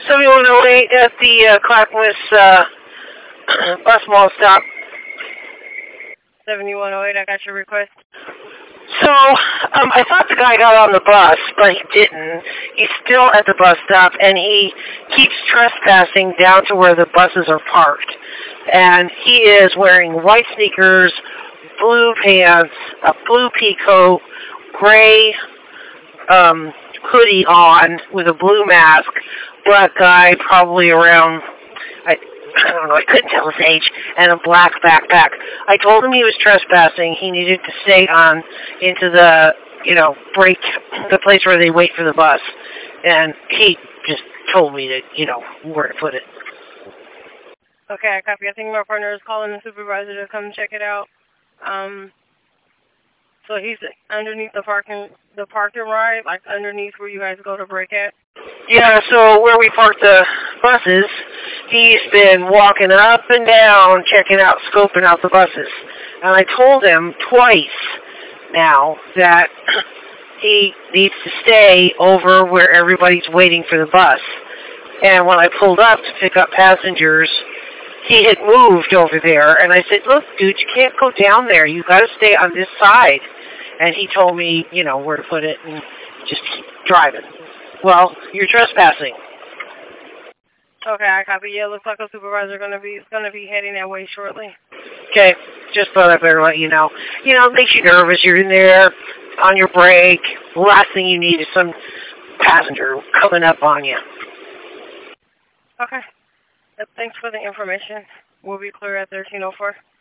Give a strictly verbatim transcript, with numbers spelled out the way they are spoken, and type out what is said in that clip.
seventy-one oh eight at the uh, Clackamas uh, bus mall stop. seventy-one oh eight, I got your request. So, um, I thought the guy got on the bus, but he didn't. He's still at the bus stop, and he keeps trespassing down to where the buses are parked. And he is wearing white sneakers, blue pants, a blue pea coat, gray um, hoodie on with a blue mask, black guy, probably around, I, I don't know, I couldn't tell his age, and a black backpack. I told him he was trespassing. He needed to stay on into the, you know, break, the place where they wait for the bus. And he just told me to, you know, where to put it. Okay, I copy. I think my partner is calling the supervisor to come check it out. Um, so he's underneath the parking, the parking ride, like underneath where you guys go to break at? Yeah, so where we park the buses, he's been walking up and down, checking out, scoping out the buses. And I told him twice now that he needs to stay over where everybody's waiting for the bus. And when I pulled up to pick up passengers, he had moved over there. And I said, look, dude, you can't go down there. You got to stay on this side. And he told me, you know, where to put it and just keep driving. Well, you're trespassing. Okay, I copy. Yeah, looks like a supervisor gonna be gonna be heading that way shortly. Okay, just thought I better let you know. You know, it makes you nervous. You're in there on your break. The last thing you need is some passenger coming up on you. Okay. Thanks for the information. We'll be clear at thirteen oh four.